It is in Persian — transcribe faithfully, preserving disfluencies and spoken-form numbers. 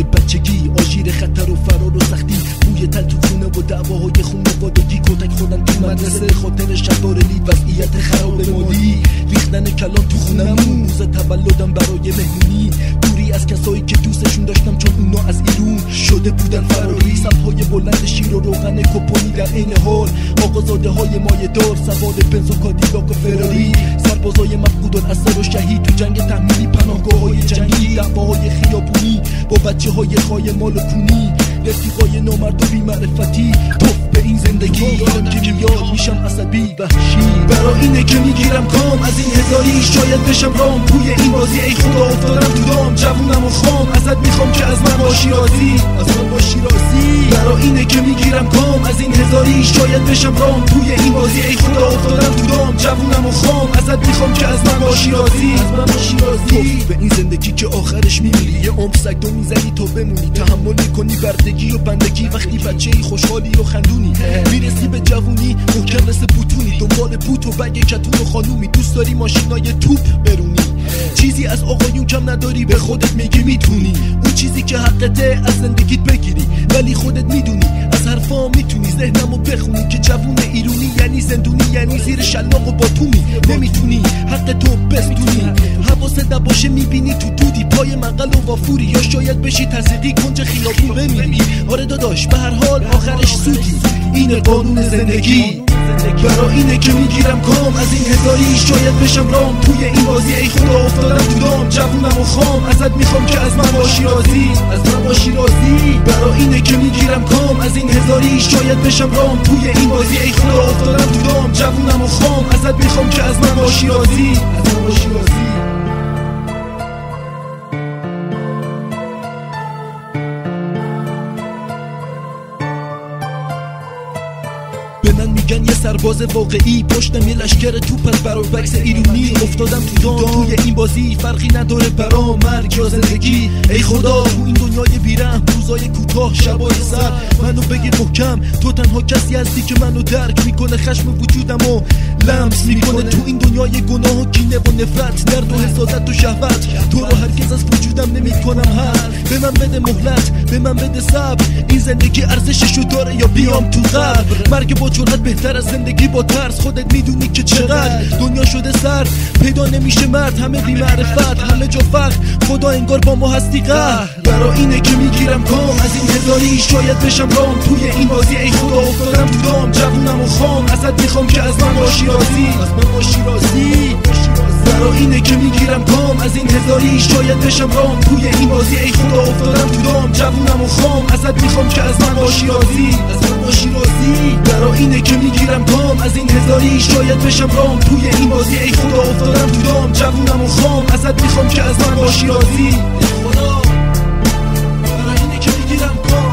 مال بچگی، آژیر خطر و فرار و سختی، بوی تل تو خونه و دعواهای خانوادگی، کتک خوردن تو مدرسه خاطر شطار لید، وضعیت خراب مالی، ریختن کلام تو خونمون، روز تولدم برای مهمونی، دوری از کسایی که دوستشون داشتم چون اونا از ایرون شده بودن فراری، صفهای بلند شیر و روغن کپونی، در عین حال آقازاده های مایه دار سوار بنز و کادیلاک و فراری، سربازای مفقود الاسر و شهید تو جنگ تحمیلی، پناهگاه های جنگی، دعواهای خیابونی با بچه های خای مال و کونی، رفیقای نامرد و بی‌معرفتی، توف به این زندگی، یادم که میاد میشم عصبی وحشی، برای اینه که میگیرم کام از این هزاری، شاید بشم رام توی این بازی، ای خدا افتادم تو دام، جوونم و خام، ازت میخوام که از من باشی راضی، از من باشی راضی، برای اینه که میگیرم کام از این هزاری، شاید بشم رام توی این بازی، ای خدا افتادم تو دام، جوونم و خام، ازت میخوام که از من باشی راضی، از من باشی راضی، به این زندگی که آخرش میمیری، یه عمر سگدو میزنی تا بمونی، تحمل میکنی بردگی و بندگی، وقتی بچه‌ای خوشحالی و خندونی، میرسی به جوونی محکم مثل بوتونی، دنبال بوت و بگ کتون و خانومی، دوست داری ماشینای توپ برونی، چیزی از آقایون کم نداری، به خودت میگی میتونی، اون چیزی که حقته از زندگیت بگیری، ولی خودت میدونی از حرفام میتونی ذهنمو بخونی که جوون ایرونی یعنی زندونی، یعنی زیر شلاق و باتومی، نمیتونی حق تو بستونی، حواست نباشه میبینی تو دودی، پای منقل و وافوری، یا شاید بشی تصدیقی کنج خیابون بمیری، آره داداش به هر حال آخرش سودی، این قانون زندگی، برای اینه که میگیرم کام از این هزاری، شاید بشم رام توی این بازی، ای خدا افتادم تو دام، جوونم و خام، ازت میخوام که از من باشی راضی، از من باشی راضی، برای اینه که میگیرم کام از این هزاری، شاید بشم رام توی این بازی، ای خدا افتادم تو دام، جوونم و خام، ازت میخوام که از من باشی راضی، از من باشی راضی. به من میگن یه سرباز واقعی، پشتم یه لشکر توپ از برای بکس ایرونی، افتادم تو دام توی این بازی، فرقی نداره برام مرگ یا زندگی، ای خدا تو این دنیای بیرحم، روزای کوتاه شبای سر، منو بگیر محکم، تو تنها کسی هستی که منو درک میکنه، خشم وجودمو لمس میکنه، تو این دنیای گناه و کینه و نفرت، درد و حسادت و شهوت، تو رو هرگز از وجودم نمیکنم حل، به من بده مهلت، به من بده صبر، این زندگی ارزششو داره یا بیام تو قبر، مرگ با جرأت بهتر از زندگی با ترس، خودت میدونی که چقدر دنیا شده سر، پیدا نمیشه مرد، همه بی معرفت، همه جا فقر، خدا انگار با ما هستی قهر، برای اینه که میگیرم کام از این هزاری، شاید بشم رام توی این بازی، ای خدا افتادم تو دام، جوونم و خام، ازت میخوام که از من باشی راضی، از من باشی راضی، برای اینه که میگیرم کام از این هزاری، شاید بشم رام توی این بازی، ای خدا افتادم تو دام، جوونم و خام، ازت میخوام که از من باشی راضی، از من باشی راضی، برای اینه که میگیرم کام از این هزاری، شاید بشم رام توی این بازی، ای خدا افتادم تو دام، جوونم و خام، ازت میخوام که از من باشی راضی، ای خدا برای اینه که میگیرم کام.